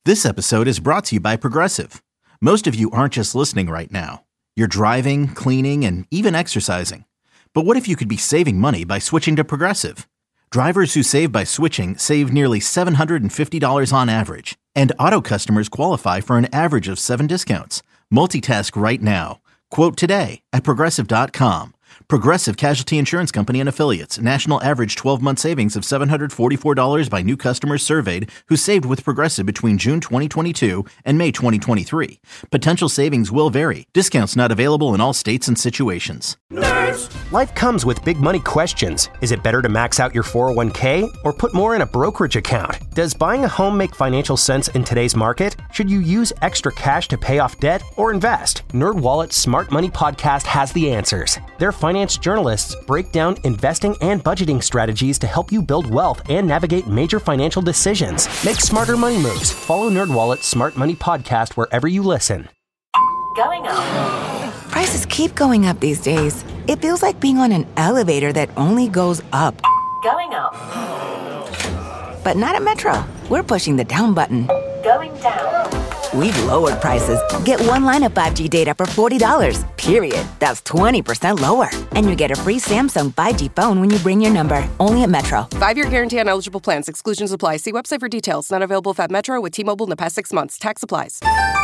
This episode is brought to you by Progressive. Most of you aren't just listening right now. You're driving, cleaning, and even exercising. But what if you could be saving money by switching to Progressive? Drivers who save by switching save nearly $750 on average. And auto customers qualify for an average of 7 discounts. Multitask right now. Quote today at Progressive.com. Progressive Casualty Insurance Company and Affiliates. National average 12-month savings of $744 by new customers surveyed who saved with Progressive between June 2022 and May 2023. Potential savings will vary. Discounts not available in all states and situations. Nerds! Life comes with big money questions. Is it better to max out your 401k or put more in a brokerage account? Does buying a home make financial sense in today's market? Should you use extra cash to pay off debt or invest? NerdWallet's Smart Money Podcast has the answers. Their finance journalists break down investing and budgeting strategies to help you build wealth and navigate major financial decisions. Make smarter money moves. Follow NerdWallet's Smart Money Podcast wherever you listen. Going up. Prices keep going up these days. It feels like being on an elevator that only goes up. Going up. But not at Metro. We're pushing the down button. Going down. We've lowered prices. Get one line of 5G data for $40, period. That's 20% lower. And you get a free Samsung 5G phone when you bring your number. Only at Metro. 5-year guarantee on eligible plans. Exclusions apply. See website for details. Not available at Metro with T-Mobile in the past 6 months. Tax applies.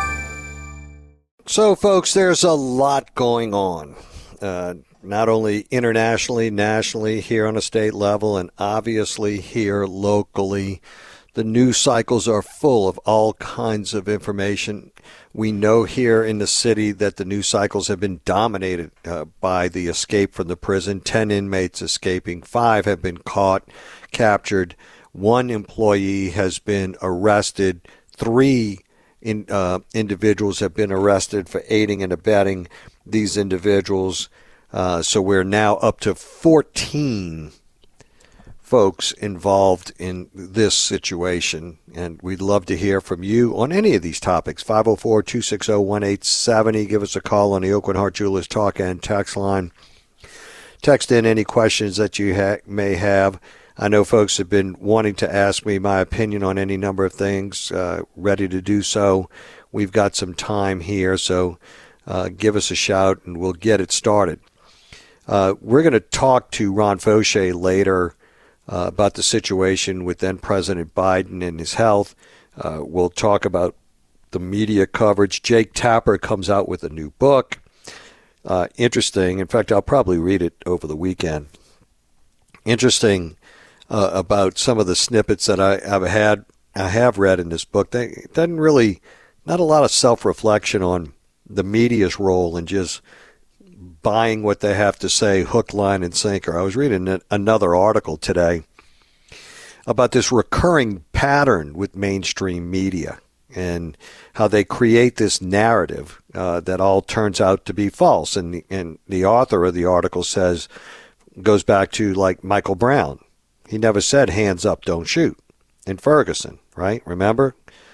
So, folks, there's a lot going on, not only internationally, nationally, here on a state level, and obviously here locally. The news cycles are full of all kinds of information. We know here in the city that the news cycles have been dominated by the escape from the prison. 10 inmates escaping. 5 have been caught, captured. 1 employee has been arrested. 3 individuals have been arrested for aiding and abetting these individuals. So we're now up to 14 folks involved in this situation. And we'd love to hear from you on any of these topics. 504-260-1870. Give us a call on the Aucoin Hart Jewelers Talk and Text line. Text in any questions that you may have. I know folks have been wanting to ask me my opinion on any number of things, ready to do so. We've got some time here, so give us a shout and we'll get it started. We're going to talk to Ron Fauché later about the situation with then President Biden and his health. We'll talk about the media coverage. Jake Tapper comes out with a new book. Interesting. In fact, I'll probably read it over the weekend. Interesting. About some of the snippets that I have read in this book. It doesn't really, not a lot of self-reflection on the media's role in just buying what they have to say, hook, line, and sinker. I was reading another article today about this recurring pattern with mainstream media and how they create this narrative that all turns out to be false. And the author of the article goes back to like Michael Brown. He never said, hands up, don't shoot, in Ferguson, right? Remember?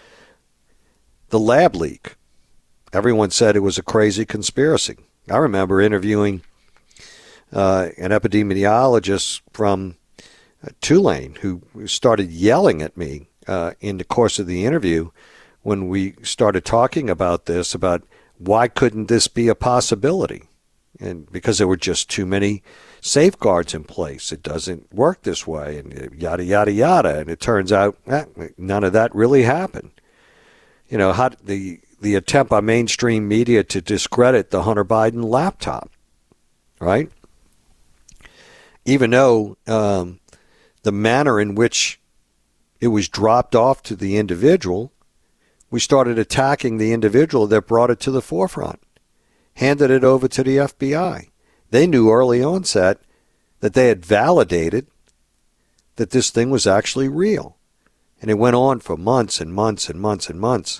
The lab leak. Everyone said it was a crazy conspiracy. I remember interviewing an epidemiologist from Tulane who started yelling at me in the course of the interview when we started talking about this, about why couldn't this be a possibility? And because there were just too many safeguards in place. It doesn't work this way, and yada, yada, yada. And it turns out none of that really happened. You know, how the attempt by mainstream media to discredit the Hunter Biden laptop, right? Even though the manner in which it was dropped off to the individual, we started attacking the individual that brought it to the forefront, handed it over to the FBI. They knew early onset that they had validated that this thing was actually real. And it went on for months and months and months and months,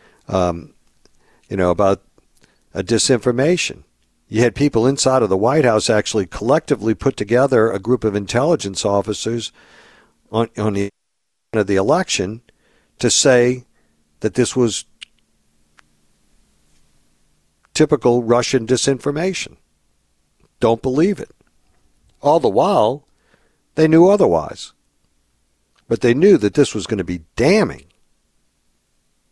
about disinformation. You had people inside of the White House actually collectively put together a group of intelligence officers on the of the election to say that this was typical Russian disinformation. Don't believe it. All the while, they knew otherwise. But they knew that this was going to be damning.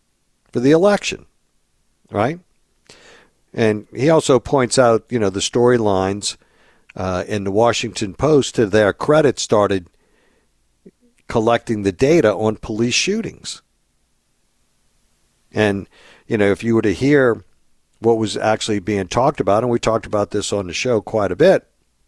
for the election, right? And he also points out, the storylines in the Washington Post, to their credit, started collecting the data on police shootings. And, if you were to hear what was actually being talked about, and we talked about this on the show quite a bit,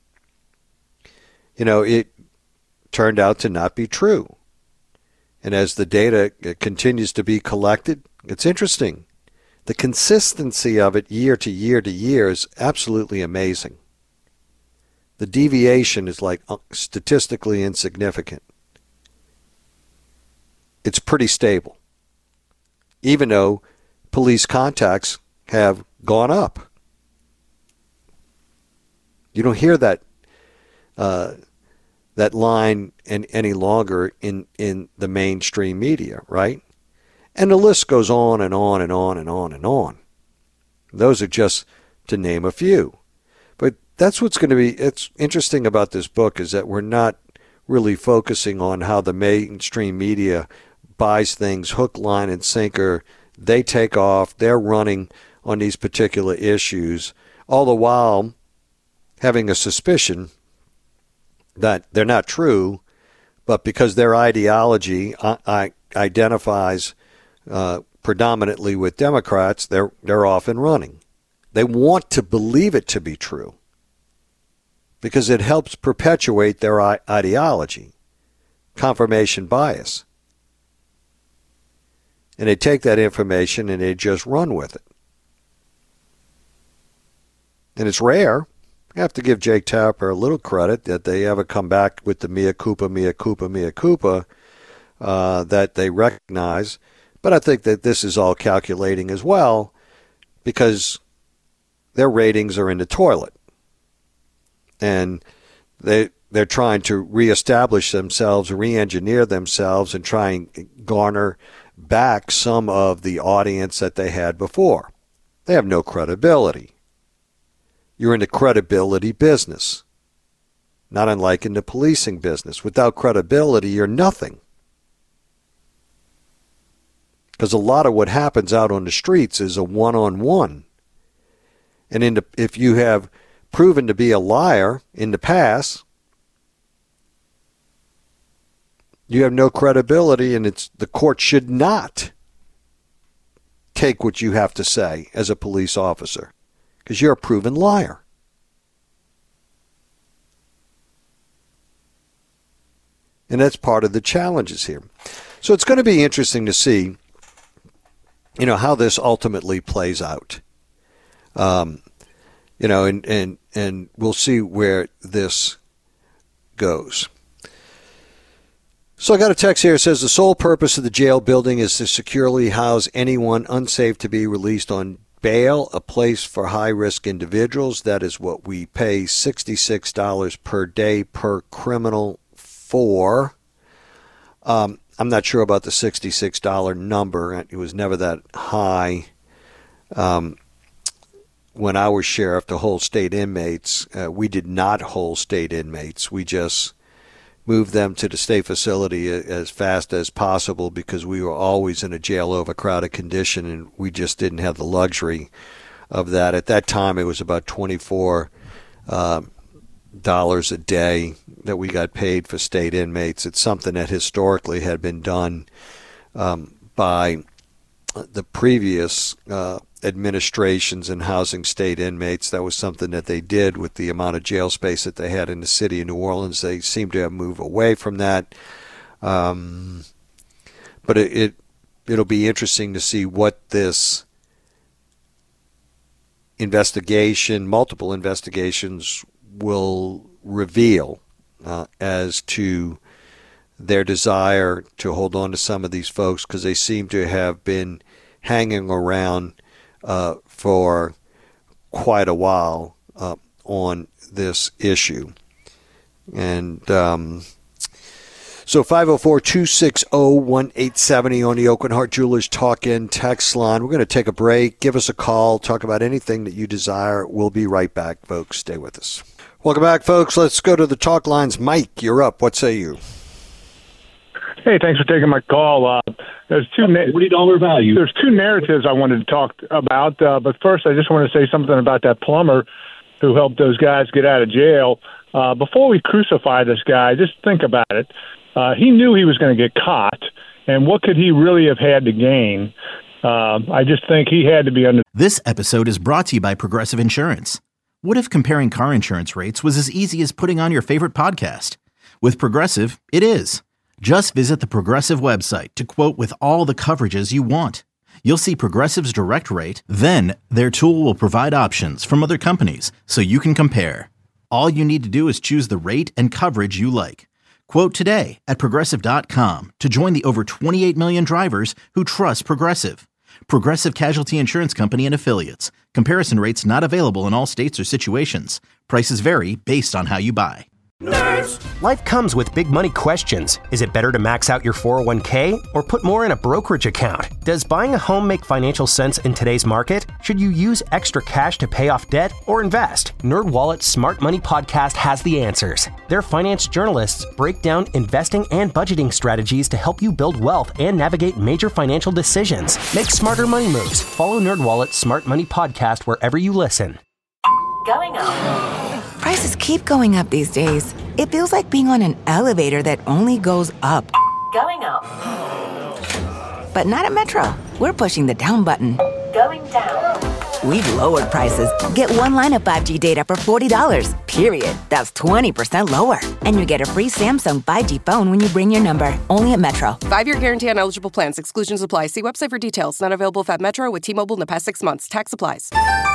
it turned out to not be true. And as the data continues to be collected, it's interesting. The consistency of it year to year to year is absolutely amazing. The deviation is like statistically insignificant. It's pretty stable, even though police contacts have gone up. You don't hear that line any longer in the mainstream media, right? And the list goes on and on and on and on and on. Those are just to name a few. But that's what's going to be, it's interesting about this book, is that we're not really focusing on how the mainstream media buys things hook, line, and sinker. They take off, they're running on these particular issues, all the while having a suspicion that they're not true, but because their ideology identifies predominantly with Democrats, they're off and running. They want to believe it to be true because it helps perpetuate their ideology, confirmation bias. And they take that information and they just run with it. And it's rare. I have to give Jake Tapper a little credit that they ever come back with the mea culpa that they recognize. But I think that this is all calculating as well because their ratings are in the toilet. And they're trying to reestablish themselves, re-engineer themselves, and try and garner back some of the audience that they had before. They have no credibility. You're in the credibility business, not unlike in the policing business. Without credibility, you're nothing. Because a lot of what happens out on the streets is a one-on-one. And if you have proven to be a liar in the past, you have no credibility, and the court should not take what you have to say as a police officer because you're a proven liar. And that's part of the challenges here. So it's going to be interesting to see, how this ultimately plays out. And we'll see where this goes. So I got a text here that says the sole purpose of the jail building is to securely house anyone unsafe to be released on bail, a place for high-risk individuals. That is what we pay $66 per day per criminal for. I'm not sure about the $66 number. It was never that high. When I was sheriff to hold state inmates, we did not hold state inmates. We just moved them to the state facility as fast as possible because we were always in a jail overcrowded condition, and we just didn't have the luxury of that. At that time, it was about $24 a day that we got paid for state inmates. It's something that historically had been done by the previous administrations in housing state inmates. That was something that they did with the amount of jail space that they had in the city of New Orleans. They seem to have moved away from that. But it'll be interesting to see what this investigation, multiple investigations, will reveal as to their desire to hold on to some of these folks, because they seem to have been hanging around for quite a while on this issue. And so 504-260-1870 on the Oakland Heart Jewelers Talk-In text line. We're going to take a break. Give us a call. Talk about anything that you desire. We'll be right back, folks. Stay with us. Welcome back, folks. Let's go to the talk lines. Mike, you're up. What say you? Hey, thanks for taking my call. There's $40 value. There's two narratives I wanted to talk about, but first I just want to say something about that plumber who helped those guys get out of jail. Before we crucify this guy, just think about it. He knew he was going to get caught, and what could he really have had to gain? I just think he had to be under. This episode is brought to you by Progressive Insurance. What if comparing car insurance rates was as easy as putting on your favorite podcast? With Progressive, it is. Just visit the Progressive website to quote with all the coverages you want. You'll see Progressive's direct rate, then their tool will provide options from other companies so you can compare. All you need to do is choose the rate and coverage you like. Quote today at Progressive.com to join the over 28 million drivers who trust Progressive. Progressive Casualty Insurance Company and Affiliates. Comparison rates not available in all states or situations. Prices vary based on how you buy. Nerds. Life comes with big money questions. Is it better to max out your 401k or put more in a brokerage account? Does buying a home make financial sense in today's market? Should you use extra cash to pay off debt or invest? NerdWallet's Smart Money Podcast has the answers. Their finance journalists break down investing and budgeting strategies to help you build wealth and navigate major financial decisions. Make smarter money moves. Follow NerdWallet's Smart Money Podcast wherever you listen. Going up. Prices keep going up these days. It feels like being on an elevator that only goes up. Going up. But not at Metro. We're pushing the down button. Going down. We've lowered prices. Get one line of 5G data for $40, period. That's 20% lower. And you get a free Samsung 5G phone when you bring your number. Only at Metro. 5-year guarantee on eligible plans. Exclusions apply. See website for details. Not available if at Metro with T-Mobile in the past 6 months. Tax applies.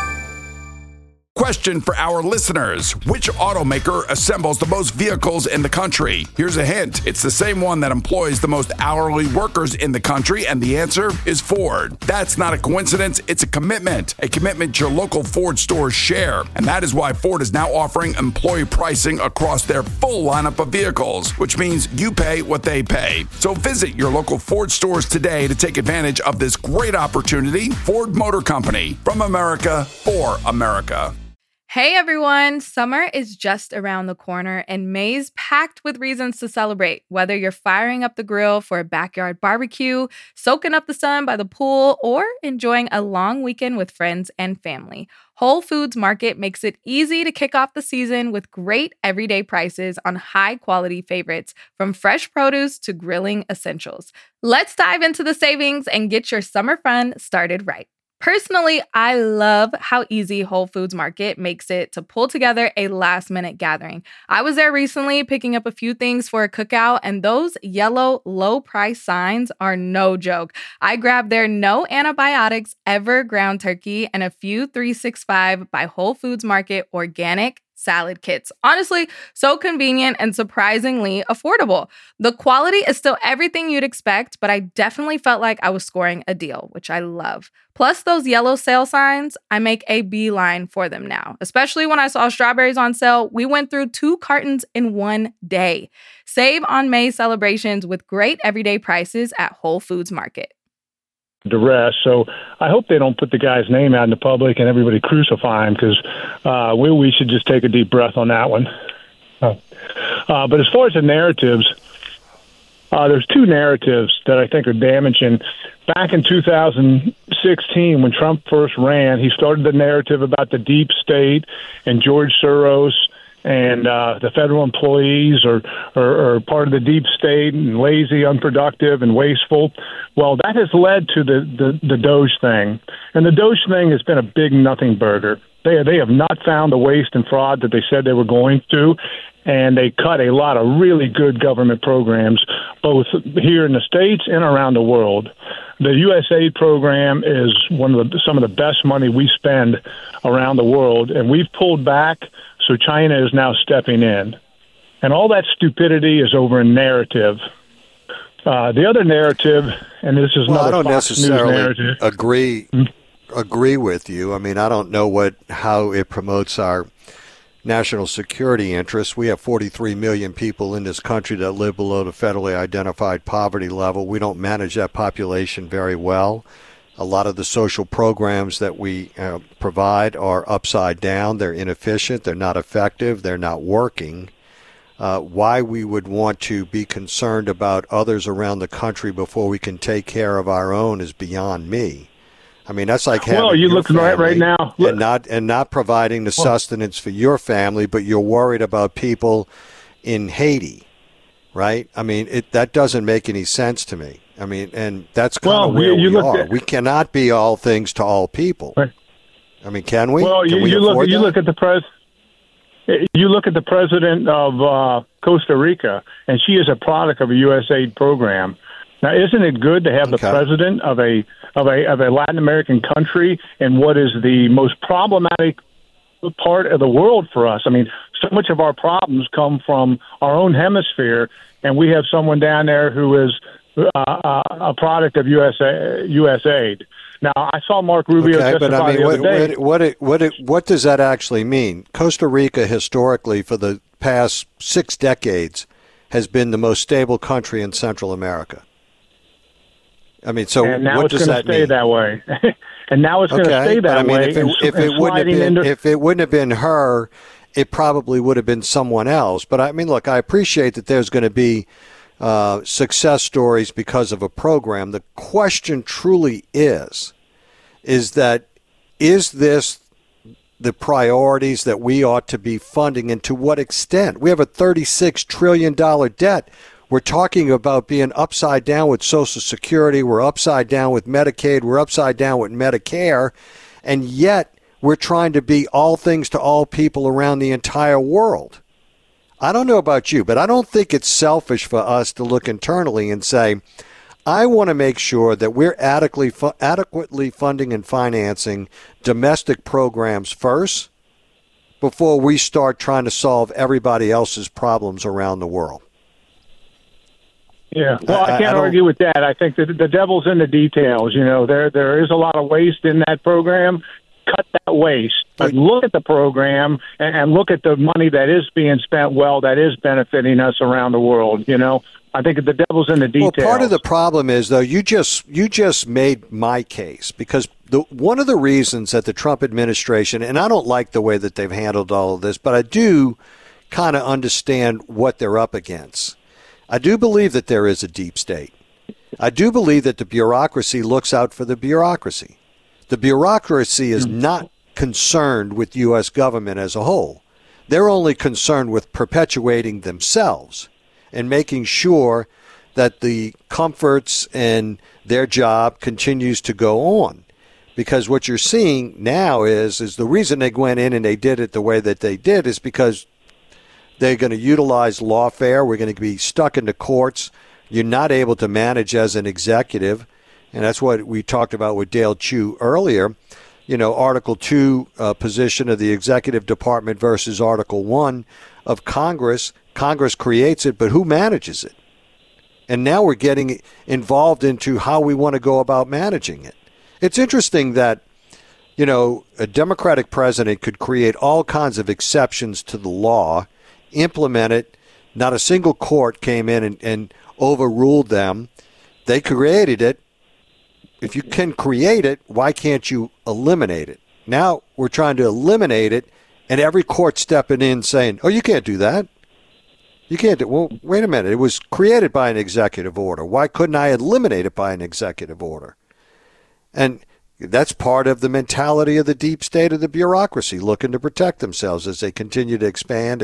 Question for our listeners. Which automaker assembles the most vehicles in the country? Here's a hint. It's the same one that employs the most hourly workers in the country, and the answer is Ford. That's not a coincidence. It's a commitment your local Ford stores share. And that is why Ford is now offering employee pricing across their full lineup of vehicles, which means you pay what they pay. So visit your local Ford stores today to take advantage of this great opportunity. Ford Motor Company, from America for America. Hey everyone, summer is just around the corner and May's packed with reasons to celebrate. Whether you're firing up the grill for a backyard barbecue, soaking up the sun by the pool, or enjoying a long weekend with friends and family, Whole Foods Market makes it easy to kick off the season with great everyday prices on high-quality favorites, from fresh produce to grilling essentials. Let's dive into the savings and get your summer fun started right. Personally, I love how easy Whole Foods Market makes it to pull together a last-minute gathering. I was there recently picking up a few things for a cookout, and those yellow low-price signs are no joke. I grabbed their no antibiotics ever ground turkey and a few 365 by Whole Foods Market organic salad kits. Honestly, so convenient and surprisingly affordable. The quality is still everything you'd expect, but I definitely felt like I was scoring a deal, which I love. Plus those yellow sale signs, I make a beeline for them now. Especially when I saw strawberries on sale, we went through 2 cartons in one day. Save on May celebrations with great everyday prices at Whole Foods Market. Duress. So I hope they don't put the guy's name out in the public and everybody crucify him, because we should just take a deep breath on that one. But as far as the narratives, there's 2 narratives that I think are damaging. Back in 2016, when Trump first ran, he started the narrative about the deep state and George Soros and the federal employees are part of the deep state and lazy, unproductive, and wasteful. Well, that has led to the Doge thing. And the Doge thing has been a big nothing burger. They have not found the waste and fraud that they said they were going to, and they cut a lot of really good government programs, both here in the States and around the world. The USAID program is some of the best money we spend around the world, and we've pulled back. So China is now stepping in. And all that stupidity is over in narrative. The other narrative, and this is another I don't Fox necessarily News narrative. agree with you. I mean, I don't know how it promotes our national security interests. We have 43 million people in this country that live below the federally identified poverty level. We don't manage that population very well. A lot of the social programs that we provide are upside down. They're inefficient. They're not effective. They're not working. why we would want to be concerned about others around the country before we can take care of our own is beyond me. I mean, that's like having you your look family right now, and not providing the sustenance for your family, but you're worried about people in Haiti, right? I mean, that doesn't make any sense to me. I mean, and that's kind of where we are. We cannot be all things to all people. Right. I mean, can we? Well, can we you afford look at the president of Costa Rica, and she is a product of a USAID program. Now, isn't it good to have the president of a Latin American country in what is the most problematic part of the world for us? I mean, so much of our problems come from our own hemisphere, and we have someone down there who is a product of USAID. Now, I saw Mark Rubio testify the other day. What does that actually mean? Costa Rica, historically, for the past 6 decades, has been the most stable country in Central America. I mean, so what does that mean? And now it's going to stay that way. And now it's going to stay that way. If it wouldn't have been her, it probably would have been someone else. But I mean, look, I appreciate that there's going to be success stories because of a program. The question truly is this the priorities that we ought to be funding, and to what extent? We have a $36 trillion debt. We're talking about being upside down with Social Security. We're upside down with Medicaid. We're upside down with Medicare. And yet we're trying to be all things to all people around the entire world. I don't know about you, but I don't think it's selfish for us to look internally and say, I want to make sure that we're adequately funding and financing domestic programs first before we start trying to solve everybody else's problems around the world. Yeah, well, I can't argue with that. I think that the devil's in the details. You know, there is a lot of waste in that program. Cut that waste. But look at the program and look at the money that is being spent well, that is benefiting us around the world. You know, I think the devil's in the details. Well, part of the problem is, though, you just made my case, because one of the reasons that the Trump administration, and I don't like the way that they've handled all of this, but I do kind of understand what they're up against. I do believe that there is a deep state. I do believe that the bureaucracy looks out for the bureaucracy. The bureaucracy is not concerned with U.S. government as a whole. They're only concerned with perpetuating themselves and making sure that the comforts in their job continues to go on. Because what you're seeing now is the reason they went in and they did it the way that they did is because they're going to utilize lawfare. We're going to be stuck in the courts. You're not able to manage as an executive. And that's what we talked about with Dale Chu earlier. You know, Article 2 position of the executive department versus Article 1 of Congress. Congress creates it, but who manages it? And now we're getting involved into how we want to go about managing it. It's interesting that, you know, a Democratic president could create all kinds of exceptions to the law, implement it. Not a single court came in and overruled them. They created it. If you can create it, why can't you eliminate it? Now we're trying to eliminate it, and every court stepping in saying, oh, you can't do that. You can't do. Well, wait a minute. It was created by an executive order. Why couldn't I eliminate it by an executive order? And that's part of the mentality of the deep state of the bureaucracy, looking to protect themselves as they continue to expand.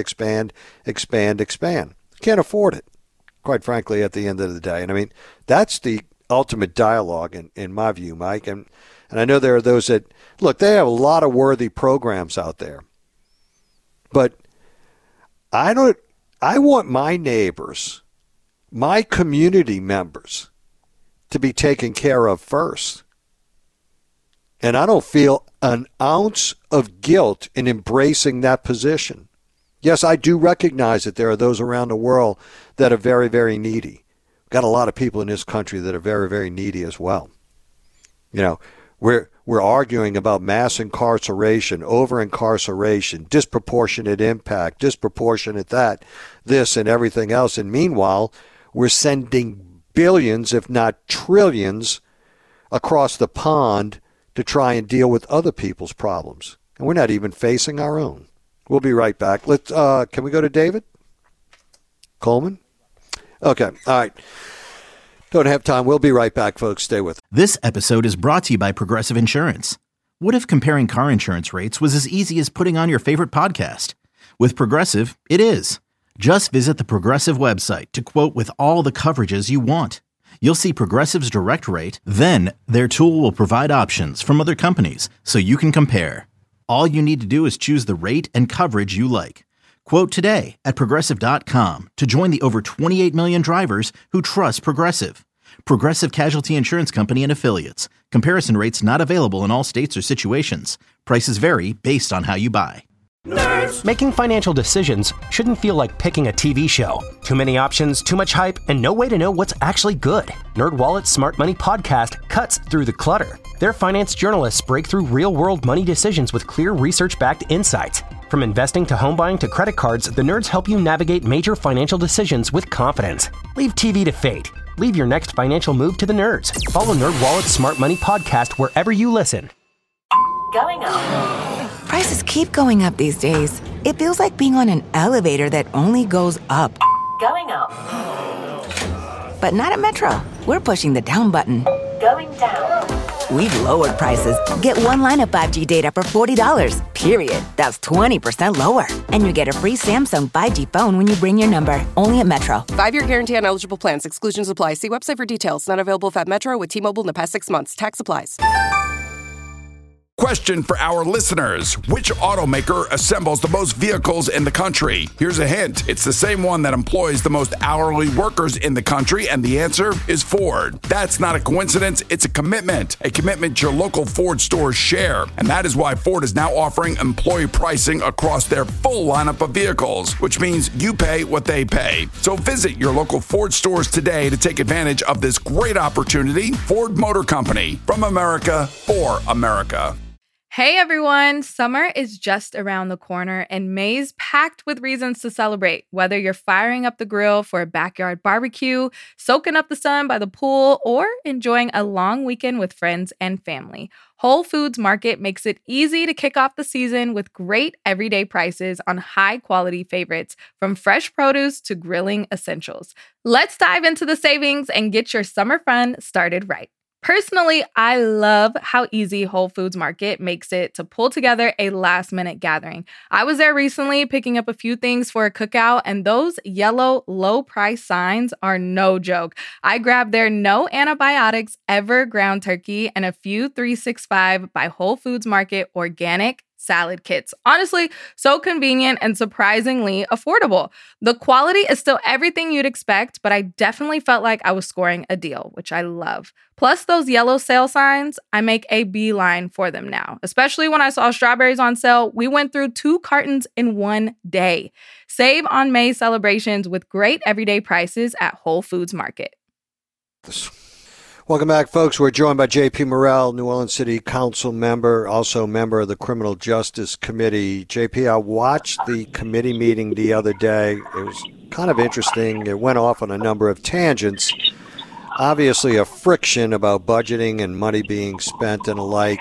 Can't afford it, quite frankly, at the end of the day. And I mean, that's the ultimate dialogue in my view, Mike. And I know there are those that, look, they have a lot of worthy programs out there. But I want my neighbors, my community members, to be taken care of first. And I don't feel an ounce of guilt in embracing that position. Yes, I do recognize that there are those around the world that are very, very needy. We've got a lot of people in this country that are very, very needy as well. You know, we're arguing about mass incarceration, over-incarceration, disproportionate impact, disproportionate this and everything else. And meanwhile, we're sending billions, if not trillions, across the pond to try and deal with other people's problems. And we're not even facing our own. We'll be right back. Can we go to David? Coleman? Okay. All right. Don't have time. We'll be right back, folks. Stay with us. This episode is brought to you by Progressive Insurance. What if comparing car insurance rates was as easy as putting on your favorite podcast? With Progressive, it is. Just visit the Progressive website to quote with all the coverages you want. You'll see Progressive's direct rate, then their tool will provide options from other companies so you can compare. All you need to do is choose the rate and coverage you like. Quote today at Progressive.com to join the over 28 million drivers who trust Progressive. Progressive Casualty Insurance Company and Affiliates. Comparison rates not available in all states or situations. Prices vary based on how you buy. Making financial decisions shouldn't feel like picking a TV show. Too many options, too much hype, and no way to know what's actually good. NerdWallet's Smart Money Podcast cuts through the clutter. Their finance journalists break through real-world money decisions with clear research-backed insights. From investing to home buying to credit cards, the nerds help you navigate major financial decisions with confidence. Leave TV to fate. Leave your next financial move to the nerds. Follow NerdWallet's Smart Money Podcast wherever you listen. Going up. Prices keep going up these days. It feels like being on an elevator that only goes up. Going up. But not at Metro. We're pushing the down button. Going down. We've lowered prices. Get one line of 5G data for $40, period. That's 20% lower. And you get a free Samsung 5G phone when you bring your number. Only at Metro. 5-year guarantee on eligible plans. Exclusions apply. See website for details. Not available at Metro with T-Mobile in the past 6 months. Tax applies. Question for our listeners. Which automaker assembles the most vehicles in the country? Here's a hint. It's the same one that employs the most hourly workers in the country, and the answer is Ford. That's not a coincidence. It's a commitment your local Ford stores share. And that is why Ford is now offering employee pricing across their full lineup of vehicles, which means you pay what they pay. So visit your local Ford stores today to take advantage of this great opportunity. Ford Motor Company, from America for America. Hey everyone, summer is just around the corner and May's packed with reasons to celebrate. Whether you're firing up the grill for a backyard barbecue, soaking up the sun by the pool, or enjoying a long weekend with friends and family, Whole Foods Market makes it easy to kick off the season with great everyday prices on high-quality favorites, from fresh produce to grilling essentials. Let's dive into the savings and get your summer fun started right. Personally, I love how easy Whole Foods Market makes it to pull together a last-minute gathering. I was there recently picking up a few things for a cookout, and those yellow low-price signs are no joke. I grabbed their no antibiotics ever ground turkey and a few 365 by Whole Foods Market organic salad kits. Honestly, so convenient and surprisingly affordable. The quality is still everything you'd expect, but I definitely felt like I was scoring a deal, which I love. Plus those yellow sale signs, I make a beeline for them now. Especially when I saw strawberries on sale, we went through 2 cartons in one day. Save on May celebrations with great everyday prices at Whole Foods Market. Welcome back, folks. We're joined by J.P. Morrell, New Orleans City Council member, also member of the Criminal Justice Committee. J.P., I watched the committee meeting the other day. It was kind of interesting. It went off on a number of tangents. Obviously, a friction about budgeting and money being spent and the like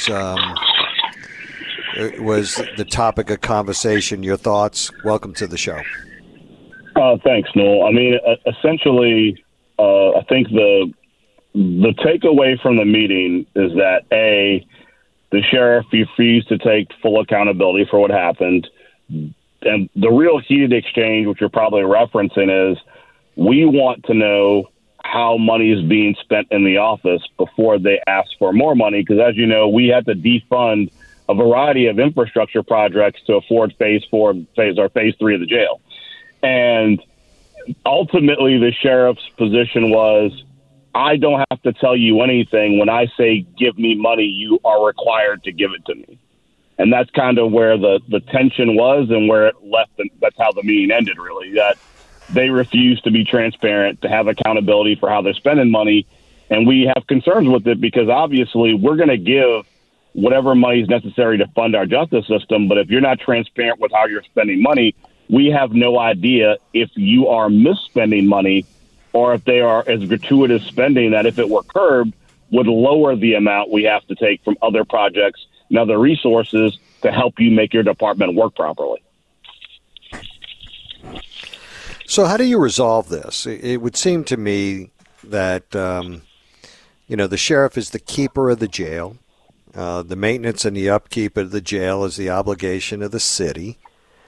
was the topic of conversation. Your thoughts? Welcome to the show. Thanks, Noel. I mean, essentially, I think the takeaway from the meeting is that, A, the sheriff refused to take full accountability for what happened. And the real heated exchange, which you're probably referencing, is we want to know how money is being spent in the office before they ask for more money. Because, as you know, we had to defund a variety of infrastructure projects to afford phase 3 of the jail. And ultimately, the sheriff's position was, I don't have to tell you anything. When I say give me money, you are required to give it to me. And that's kind of where the tension was and where it left. That's how the meeting ended, really, that they refuse to be transparent, to have accountability for how they're spending money. And we have concerns with it because obviously we're going to give whatever money is necessary to fund our justice system. But if you're not transparent with how you're spending money, we have no idea if you are misspending money or if they are as gratuitous spending that, if it were curbed, would lower the amount we have to take from other projects and other resources to help you make your department work properly. So how do you resolve this? It would seem to me that, the sheriff is the keeper of the jail. The maintenance and the upkeep of the jail is the obligation of the city.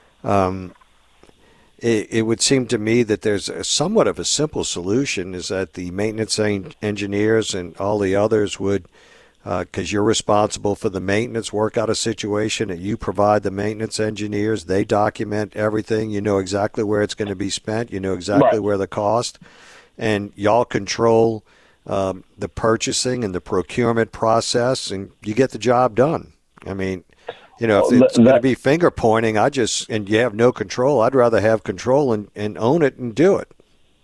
It would seem to me that there's somewhat of a simple solution, is that the maintenance engineers and all the others would, because you're responsible for the maintenance, work out a situation that you provide the maintenance engineers. They document everything. You know exactly where it's going to be spent. You know exactly where the cost. And y'all control the purchasing and the procurement process, and you get the job done. I mean, if it's going to be finger pointing, and you have no control, I'd rather have control and own it and do it.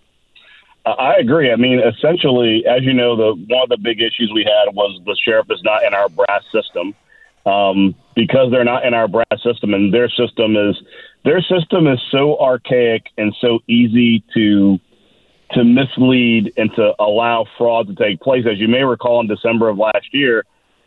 I agree. I mean, essentially, as you know, one of the big issues we had was the sheriff is not in our brass system. Because they're not in our brass system, and their system is so archaic and so easy to mislead and to allow fraud to take place. As you may recall, in December of last year,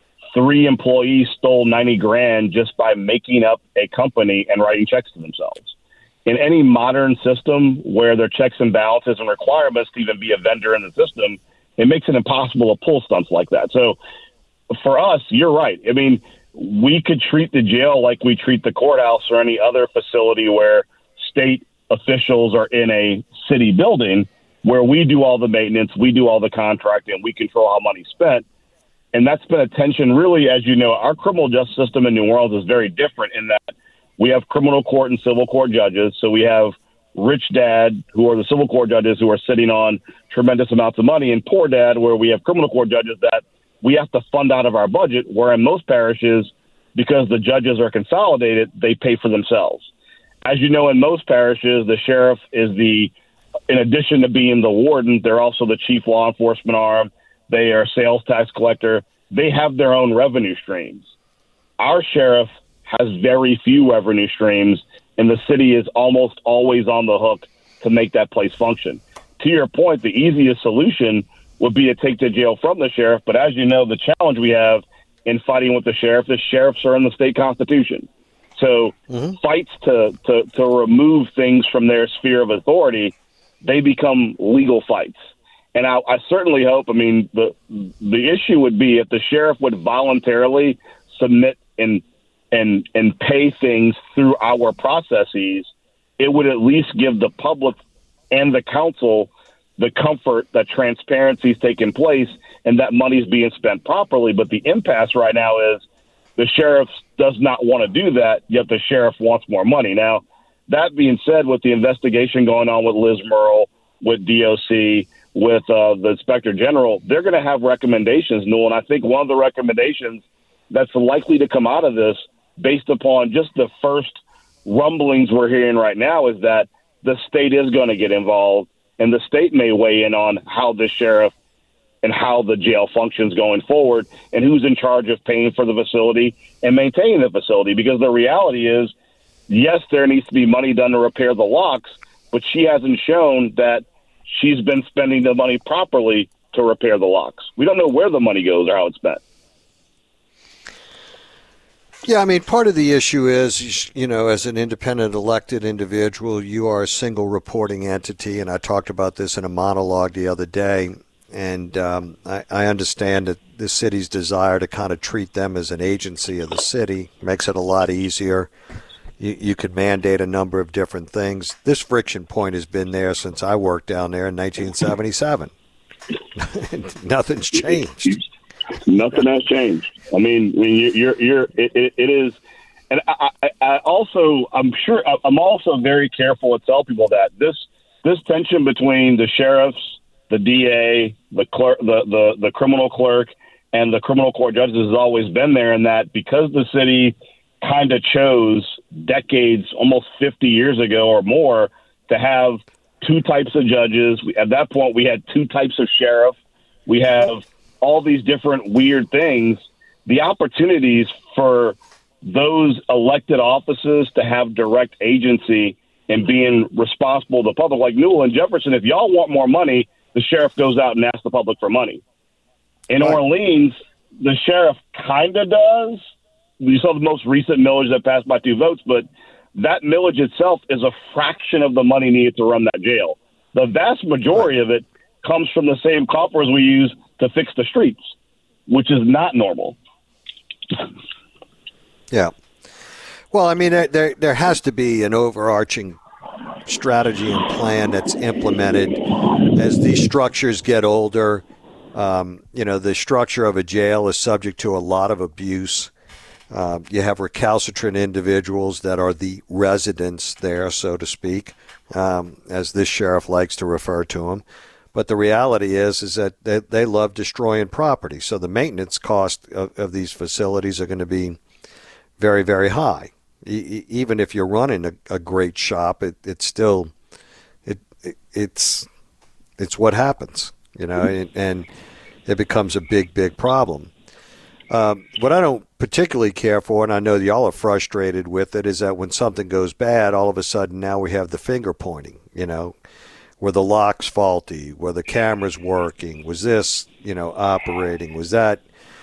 3 employees stole $90,000 just by making up a company and writing checks to themselves. In any modern system where there are checks and balances and requirements to even be a vendor in the system, it makes it impossible to pull stunts like that. So for us, you're right. I mean, we could treat the jail like we treat the courthouse or any other facility where state officials are in a city building, where we do all the maintenance, we do all the contracting, we control how money's spent. And that's been a tension, really. As you know, our criminal justice system in New Orleans is very different in that we have criminal court and civil court judges. So we have rich dad, who are the civil court judges, who are sitting on tremendous amounts of money, and poor dad, where we have criminal court judges that we have to fund out of our budget, where in most parishes, because the judges are consolidated, they pay for themselves. As you know, in most parishes, the sheriff is in addition to being the warden, they're also the chief law enforcement arm. They are sales tax collector. They have their own revenue streams. Our sheriff has very few revenue streams, and the city is almost always on the hook to make that place function. To your point, the easiest solution would be to take the jail from the sheriff. But as you know, the challenge we have in fighting with the sheriffs are in the state constitution. So fights to remove things from their sphere of authority, they become legal fights. And I certainly hope, the issue would be if the sheriff would voluntarily submit and pay things through our processes, it would at least give the public and the council the comfort that transparency is taking place and that money is being spent properly. But the impasse right now is the sheriff does not want to do that, yet the sheriff wants more money. Now, that being said, with the investigation going on with Liz Murrell, with DOC, with the Inspector General, they're going to have recommendations, Newell. And I think one of the recommendations that's likely to come out of this, based upon just the first rumblings we're hearing right now, is that the state is going to get involved, and the state may weigh in on how the sheriff and how the jail functions going forward, and who's in charge of paying for the facility and maintaining the facility. Because the reality is, yes, there needs to be money done to repair the locks, but she hasn't shown that she's been spending the money properly to repair the locks. We don't know where the money goes or how it's spent. Yeah, part of the issue is, as an independent elected individual, you are a single reporting entity, and I talked about this in a monologue the other day, and I understand that the city's desire to kind of treat them as an agency of the city makes it a lot easier. You could mandate a number of different things. This friction point has been there since I worked down there in 1977. Nothing's changed. Nothing has changed. It is, and I also, I'm also very careful to tell people that this tension between the sheriffs, the DA, the clerk, the criminal clerk, and the criminal court judges has always been there, and that because the city kind of chose decades, almost 50 years ago or more, to have 2 types of judges. At that point, we had 2 types of sheriff. We have all these different weird things. The opportunities for those elected offices to have direct agency and being responsible to the public, like Newell and Jefferson, if y'all want more money, the sheriff goes out and asks the public for money. In Orleans, the sheriff kind of does. You saw the most recent millage that passed by 2 votes, but that millage itself is a fraction of the money needed to run that jail. The vast majority of it comes from the same coffers we use to fix the streets, which is not normal. Yeah. Well, I mean, there has to be an overarching strategy and plan that's implemented as these structures get older. The structure of a jail is subject to a lot of abuse. You have recalcitrant individuals that are the residents there, so to speak, as this sheriff likes to refer to them. But the reality is that they love destroying property. So the maintenance cost of these facilities are going to be very, very high. Even if you're running a great shop, it's what happens, and it becomes a big, big problem. What I don't particularly care for, and I know y'all are frustrated with it, is that when something goes bad, all of a sudden now we have the finger pointing, were the locks faulty, were the cameras working, was this, operating, was that,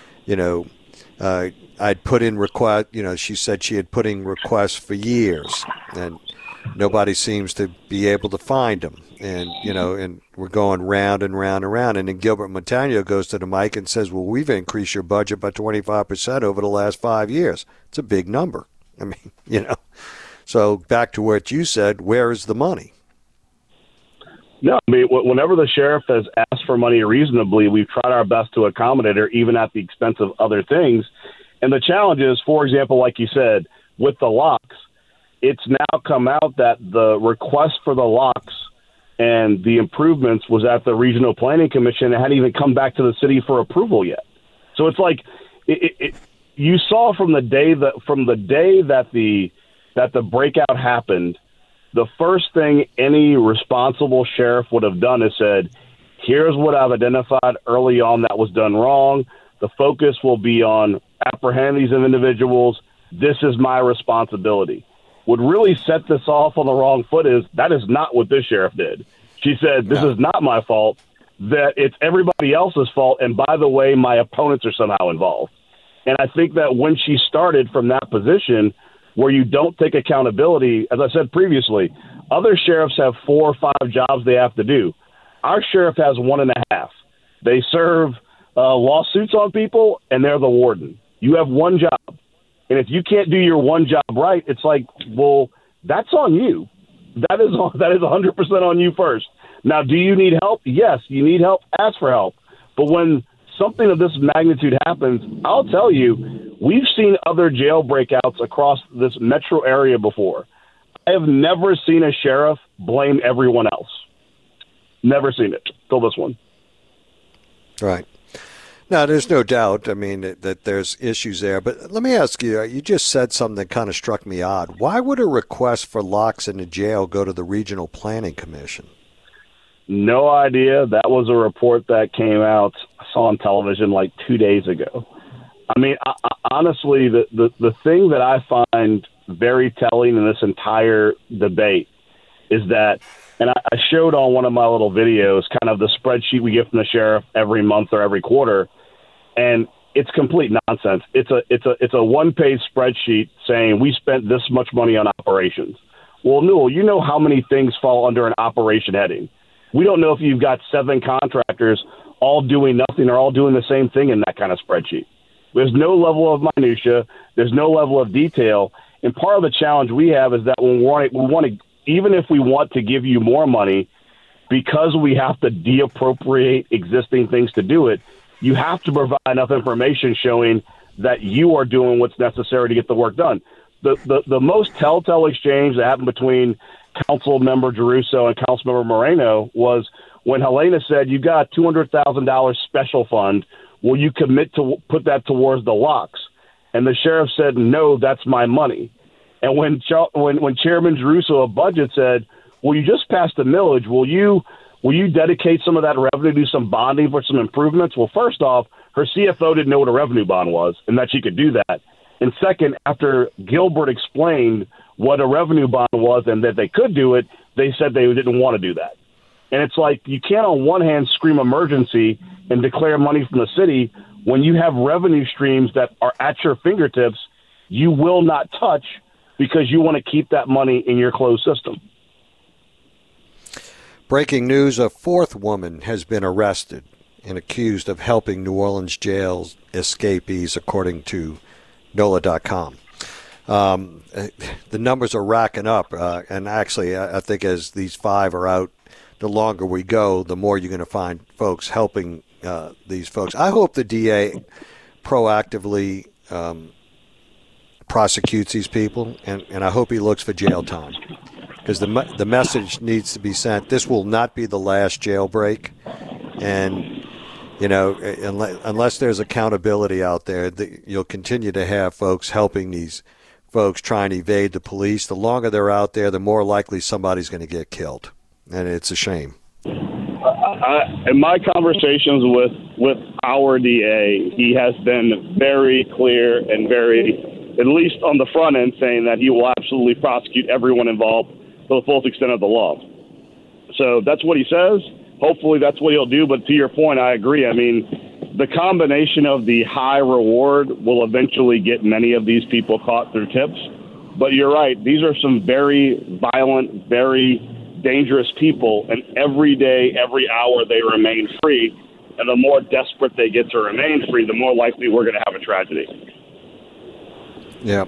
I'd put in request, she said she had put in requests for years, and nobody seems to be able to find them. And, and we're going round and round and round. And then Gilbert Montano goes to the mic and says, well, we've increased your budget by 25% over the last 5 years. It's a big number. I mean, So back to what you said, where is the money? No, I mean, whenever the sheriff has asked for money reasonably, we've tried our best to accommodate her, even at the expense of other things. And the challenge is, for example, like you said, with the locks, it's now come out that the request for the locks and the improvements was at the Regional Planning Commission and hadn't even come back to the city for approval yet. So it's like you saw from the day that the breakout happened, the first thing any responsible sheriff would have done is said, here's what I've identified early on that was done wrong. The focus will be on apprehending these individuals. This is my responsibility. What really set this off on the wrong foot is that is not what this sheriff did. She said, this is not my fault, that it's everybody else's fault. And by the way, my opponents are somehow involved. And I think that when she started from that position where you don't take accountability, as I said previously, other sheriffs have 4 or 5 jobs they have to do. Our sheriff has 1.5. They serve lawsuits on people, and they're the warden. You have one job. And if you can't do your one job right, it's like, well, that's on you. That is 100% on you first. Now, do you need help? Yes, you need help. Ask for help. But when something of this magnitude happens, I'll tell you, we've seen other jail breakouts across this metro area before. I have never seen a sheriff blame everyone else. Never seen it till this one. Right. Now, there's no doubt, I mean, that there's issues there. But let me ask you, you just said something that kind of struck me odd. Why would a request for locks in the jail go to the Regional Planning Commission? No idea. That was a report that came out, I saw on television like 2 days ago. I mean, honestly, the thing that I find very telling in this entire debate is that, and I showed on one of my little videos kind of the spreadsheet we get from the sheriff every month or every quarter, and it's complete nonsense. It's a one-page spreadsheet saying we spent this much money on operations. Well, Newell, you know how many things fall under an operation heading. We don't know if you've got 7 contractors all doing nothing or all doing the same thing in that kind of spreadsheet. There's no level of minutia. There's no level of detail. And part of the challenge we have is that when we want to, even if we want to give you more money, because we have to deappropriate existing things to do it, you have to provide enough information showing that you are doing what's necessary to get the work done. The most telltale exchange that happened between Council Member Geruso and Council Member Moreno was when Helena said, you got a $200,000 special fund. Will you commit to put that towards the locks? And the sheriff said, no, that's my money. And when Chairman Geruso of Budget said, well, you just passed the millage, will you dedicate some of that revenue to do some bonding for some improvements? Well, first off, her CFO didn't know what a revenue bond was and that she could do that. And second, after Gilbert explained what a revenue bond was and that they could do it, they said they didn't want to do that. And it's like you can't on one hand scream emergency and declare money from the city when you have revenue streams that are at your fingertips you will not touch because you want to keep that money in your closed system. Breaking news, a fourth woman has been arrested and accused of helping New Orleans jails escapees, according to NOLA.com. The numbers are racking up, and actually I think as these 5 are out, the longer we go, the more you're going to find folks helping these folks. I hope the DA proactively prosecutes these people, and I hope he looks for jail time, because the message needs to be sent. This will not be the last jailbreak, and unless there's accountability out there, you'll continue to have folks helping these folks trying to evade the police. The longer they're out there, the more likely somebody's going to get killed, and it's a shame. In my conversations with our DA, he has been very clear and very, at least on the front end, saying that he will absolutely prosecute everyone involved to the full extent of the law. So that's what he says. Hopefully that's what he'll do. But to your point, I agree. I mean, the combination of the high reward will eventually get many of these people caught through tips. But you're right. These are some very violent, very dangerous people. And every day, every hour, they remain free. And the more desperate they get to remain free, the more likely we're going to have a tragedy. Yeah.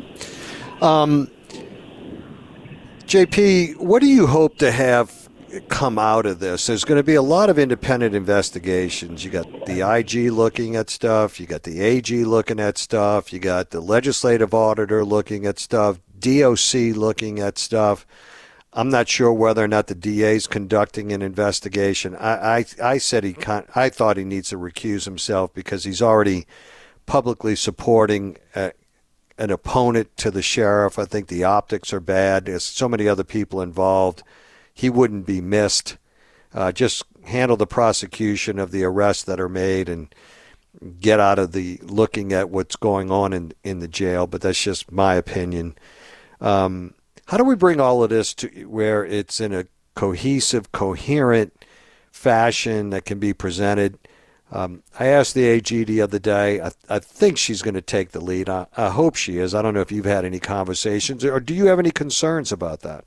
JP, what do you hope to have come out of this? There's going to be a lot of independent investigations. You got the IG looking at stuff. You got the AG looking at stuff. You got the legislative auditor looking at stuff. DOC looking at stuff. I'm not sure whether or not the DA is conducting an investigation. I said I thought he needs to recuse himself because he's already publicly supporting an opponent to the sheriff. I think the optics are bad. There's so many other people involved. He wouldn't be missed. Just handle the prosecution of the arrests that are made and get out of the looking at what's going on in the jail. But that's just my opinion. How do we bring all of this to where it's in a cohesive, coherent fashion that can be presented? I asked the AG the other day. I think she's going to take the lead. I hope she is. I don't know if you've had any conversations, or do you have any concerns about that?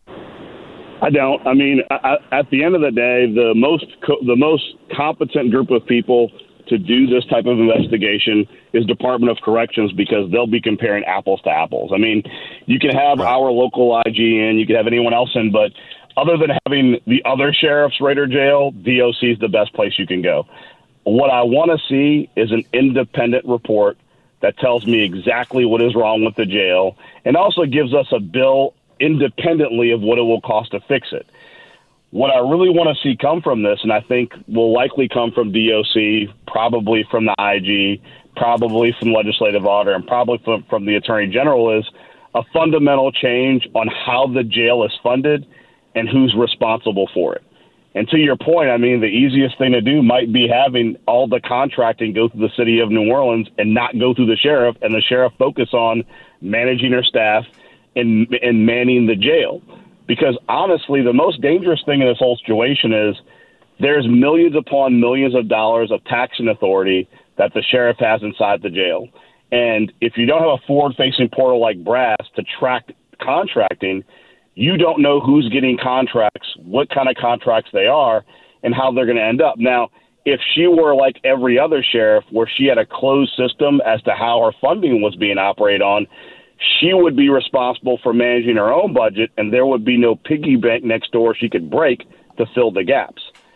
I don't. I mean, at the end of the day, the most competent group of people to do this type of investigation is Department of Corrections, because they'll be comparing apples to apples. I mean, you can have our local IG in, you can have anyone else in, but other than having the other sheriffs raid or jail, DOC is the best place you can go. What I want to see is an independent report that tells me exactly what is wrong with the jail and also gives us a bill independently of what it will cost to fix it. What I really want to see come from this, and I think will likely come from DOC, probably from the IG, probably from legislative auditor, and probably from the Attorney General, is a fundamental change on how the jail is funded and who's responsible for it. And to your point, I mean, the easiest thing to do might be having all the contracting go through the city of New Orleans and not go through the sheriff, and the sheriff focus on managing her staff and manning the jail. Because honestly, the most dangerous thing in this whole situation is there's millions upon millions of dollars of taxing authority that the sheriff has inside the jail. And if you don't have a forward-facing portal like BRASS to track contracting, you don't know who's getting contracts, what kind of contracts they are, and how they're going to end up. Now, if she were like every other sheriff where she had a closed system as to how her funding was being operated on, she would be responsible for managing her own budget, and there would be no piggy bank next door she could break to fill the gaps.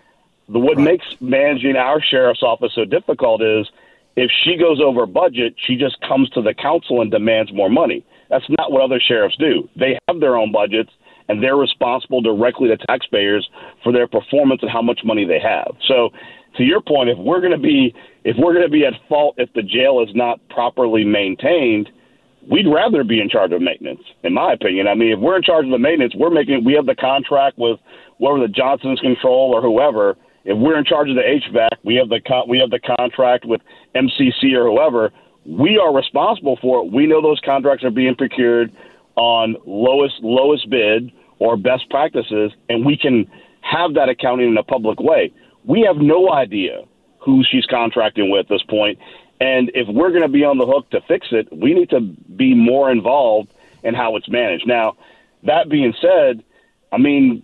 What makes managing our sheriff's office so difficult is if she goes over budget, she just comes to the council and demands more money. That's not what other sheriffs do. They have their own budgets, and they're responsible directly to taxpayers for their performance and how much money they have. So to your point, if we're going to be at fault if the jail is not properly maintained, we'd rather be in charge of maintenance, in my opinion. I mean, if we're in charge of the maintenance, we have the contract with whoever the Johnson's Control or whoever. If we're in charge of the HVAC, we have the contract with MCC or whoever. We are responsible for it. We know those contracts are being procured on lowest bid or best practices, and we can have that accounting in a public way. We have no idea who she's contracting with at this point. And if we're going to be on the hook to fix it, we need to be more involved and how it's managed. Now, that being said, I mean,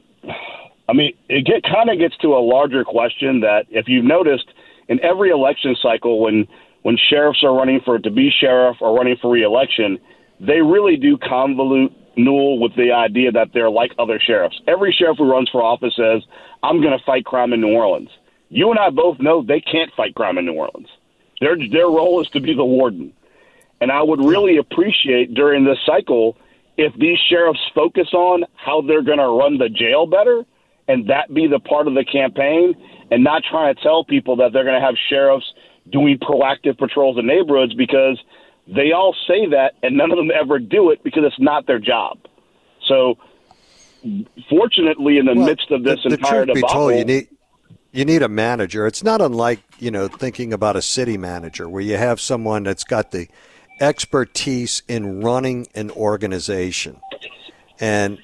it kind of gets to a larger question that if you've noticed in every election cycle when sheriffs are running to be sheriff or running for re-election, they really do convolute Newell with the idea that they're like other sheriffs. Every sheriff who runs for office says, I'm going to fight crime in New Orleans. You and I both know they can't fight crime in New Orleans. Their role is to be the warden. And I would really appreciate during this cycle if these sheriffs focus on how they're going to run the jail better, and that be the part of the campaign, and not trying to tell people that they're going to have sheriffs doing proactive patrols in neighborhoods, because they all say that and none of them ever do it because it's not their job. So fortunately, in the midst of this entire truth be debacle, told, you need a manager. It's not unlike, thinking about a city manager where you have someone that's got the expertise in running an organization. And,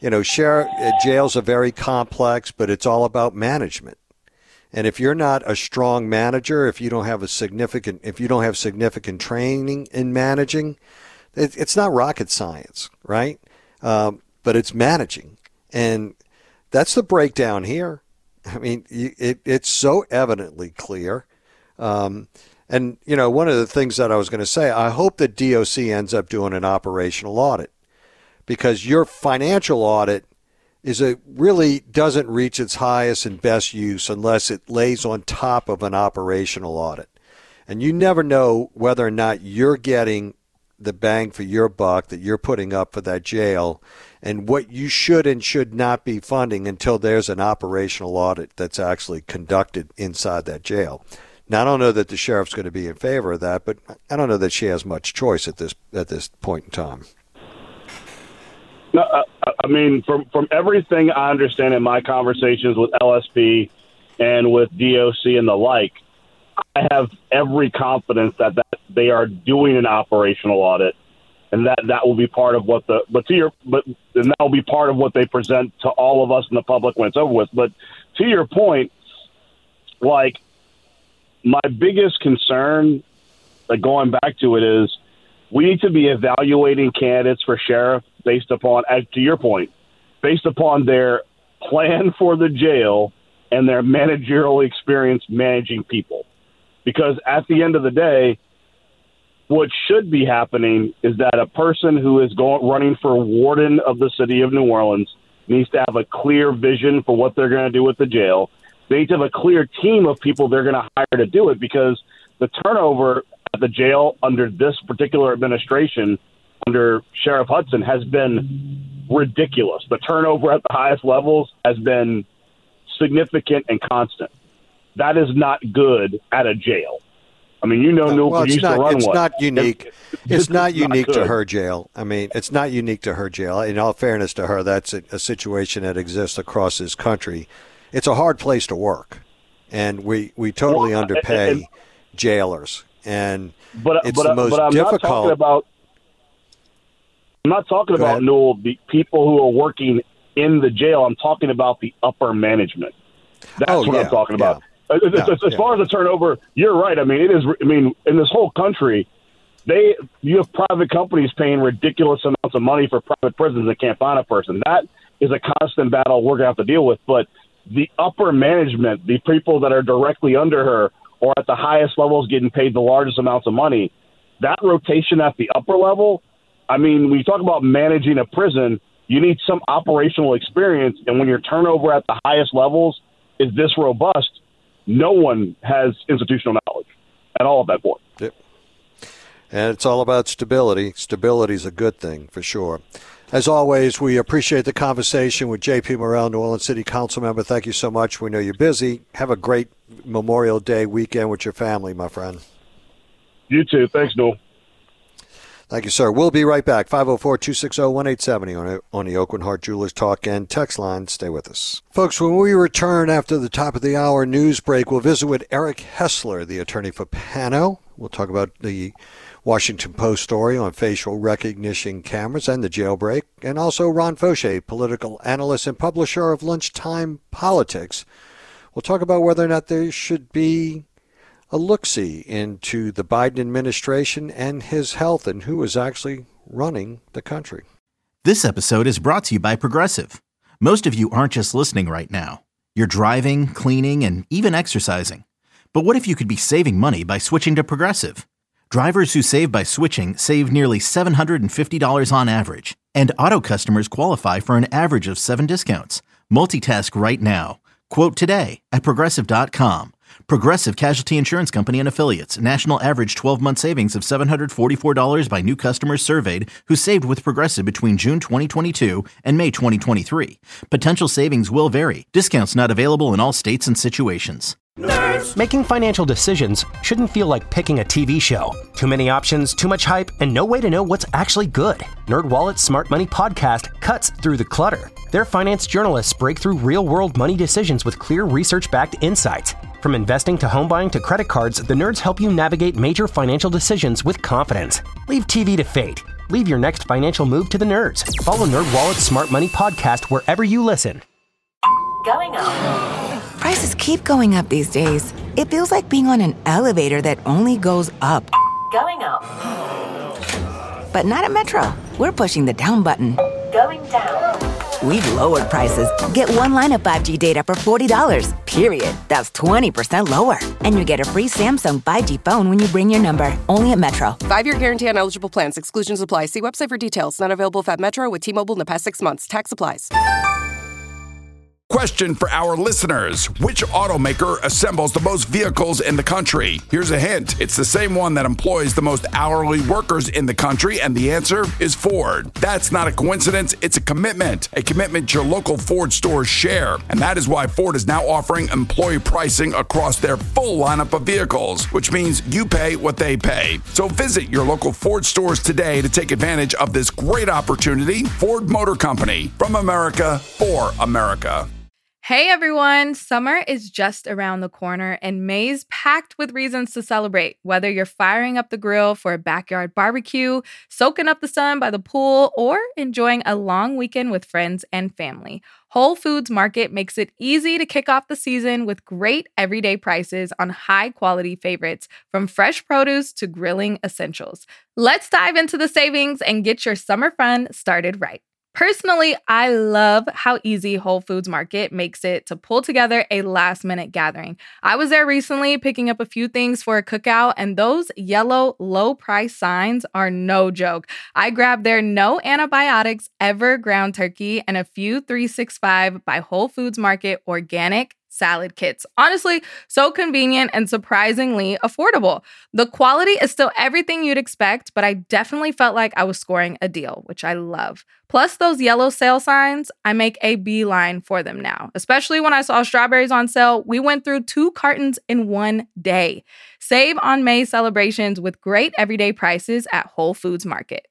jails are very complex, but it's all about management. And if you're not a strong manager, if you don't have significant training in managing, it's not rocket science, right? But it's managing. And that's the breakdown here. I mean, it's so evidently clear. And, one of the things that I was going to say, I hope that DOC ends up doing an operational audit, because your financial audit really doesn't reach its highest and best use unless it lays on top of an operational audit. And you never know whether or not you're getting the bang for your buck that you're putting up for that jail, and what you should and should not be funding until there's an operational audit that's actually conducted inside that jail. Now, I don't know that the sheriff's going to be in favor of that, but I don't know that she has much choice at this point in time. No, I mean, from everything I understand in my conversations with LSP and with DOC and the like, I have every confidence that they are doing an operational audit, and that will be part of what that will be part of what they present to all of us in the public when it's over with. But to your point, like, my biggest concern, like going back to it, is we need to be evaluating candidates for sheriff based upon, as to your point, based upon their plan for the jail and their managerial experience managing people. Because at the end of the day, what should be happening is that a person who is running for warden of the city of New Orleans needs to have a clear vision for what they're going to do with the jail. They need to have a clear team of people they're going to hire to do it, because the turnover at the jail under this particular administration, under Sheriff Hudson, has been ridiculous. The turnover at the highest levels has been significant and constant. That is not good at a jail. I mean, Newell used to run one. It's not unique. It's not unique to her jail. I mean, it's not unique to her jail. In all fairness to her, that's a situation that exists across this country. It's a hard place to work, and we totally underpay jailers. And it's the most difficult. I'm not talking about Newell, the people who are working in the jail. I'm talking about the upper management. That's what I'm talking about. As far as the turnover, you're right. I mean, it is. I mean, in this whole country, you have private companies paying ridiculous amounts of money for private prisons that can't find a person. That is a constant battle we're going to have to deal with. But the upper management, the people that are directly under her or at the highest levels getting paid the largest amounts of money, that rotation at the upper level, I mean, when you talk about managing a prison, you need some operational experience. And when your turnover at the highest levels is this robust, no one has institutional knowledge at all at that point. Yep. And it's all about stability. Stability is a good thing, for sure. As always, we appreciate the conversation with J.P. Morrell, New Orleans City Council member. Thank you so much. We know you're busy. Have a great Memorial Day weekend with your family, my friend. You too. Thanks, Noel. Thank you, sir. We'll be right back. 504-260-1870 on the Oakland Heart Jewelers Talk and Text line. Stay with us. Folks, when we return after the top of the hour news break, we'll visit with Eric Hessler, the attorney for Pano. We'll talk about the Washington Post story on facial recognition cameras and the jailbreak, and also Ron Fauché, political analyst and publisher of Lunchtime Politics. We'll talk about whether or not there should be a look-see into the Biden administration and his health and who is actually running the country. This episode is brought to you by Progressive. Most of you aren't just listening right now. You're driving, cleaning, and even exercising. But what if you could be saving money by switching to Progressive? Drivers who save by switching save nearly $750 on average. And auto customers qualify for an average of 7 discounts. Multitask right now. Quote today at Progressive.com. Progressive Casualty Insurance Company and Affiliates. National average 12-month savings of $744 by new customers surveyed who saved with Progressive between June 2022 and May 2023. Potential savings will vary. Discounts not available in all states and situations. Nerds. Making financial decisions shouldn't feel like picking a TV show. Too many options, too much hype, and no way to know what's actually good. NerdWallet's Smart Money Podcast cuts through the clutter. Their finance journalists break through real-world money decisions with clear research-backed insights. From investing to home buying to credit cards, the nerds help you navigate major financial decisions with confidence. Leave TV to fate. Leave your next financial move to the nerds. Follow NerdWallet's Smart Money Podcast wherever you listen. Going up. Prices keep going up these days. It feels like being on an elevator that only goes up. Going up. But not at Metro. We're pushing the down button. Going down. We've lowered prices. Get one line of 5G data for $40, period. That's 20% lower. And you get a free Samsung 5G phone when you bring your number. Only at Metro. 5-year guarantee on eligible plans. Exclusions apply. See website for details. Not available if at Metro with T-Mobile in the past 6 months. Tax applies. Question for our listeners. Which automaker assembles the most vehicles in the country? Here's a hint. It's the same one that employs the most hourly workers in the country, and the answer is Ford. That's not a coincidence. It's a commitment your local Ford stores share. And that is why Ford is now offering employee pricing across their full lineup of vehicles, which means you pay what they pay. So visit your local Ford stores today to take advantage of this great opportunity. Ford Motor Company, from America for America. Hey everyone, summer is just around the corner and May's packed with reasons to celebrate. Whether you're firing up the grill for a backyard barbecue, soaking up the sun by the pool, or enjoying a long weekend with friends and family, Whole Foods Market makes it easy to kick off the season with great everyday prices on high-quality favorites, from fresh produce to grilling essentials. Let's dive into the savings and get your summer fun started right. Personally, I love how easy Whole Foods Market makes it to pull together a last-minute gathering. I was there recently picking up a few things for a cookout, and those yellow low-price signs are no joke. I grabbed their no antibiotics ever ground turkey and a few 365 by Whole Foods Market organic salad kits. Honestly, so convenient and surprisingly affordable. The quality is still everything you'd expect, but I definitely felt like I was scoring a deal, which I love. Plus those yellow sale signs, I make a beeline for them now. Especially when I saw strawberries on sale, we went through 2 cartons in one day. Save on May celebrations with great everyday prices at Whole Foods Market.